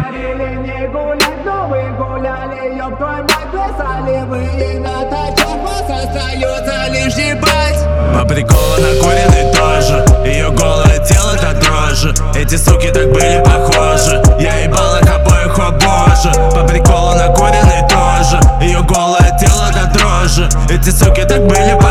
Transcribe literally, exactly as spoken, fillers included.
говорили не гулять, но вы гуляли, ёб твою мать. Писали вы ей на тачах, вас остается лишь ебать. По приколу накуренный тоже, ее голое тело так дрожи. Эти суки так были похожи, я ебал их обоих, о боже. По приколу накуренный тоже, ее голое тело так дрожи. Эти суки так были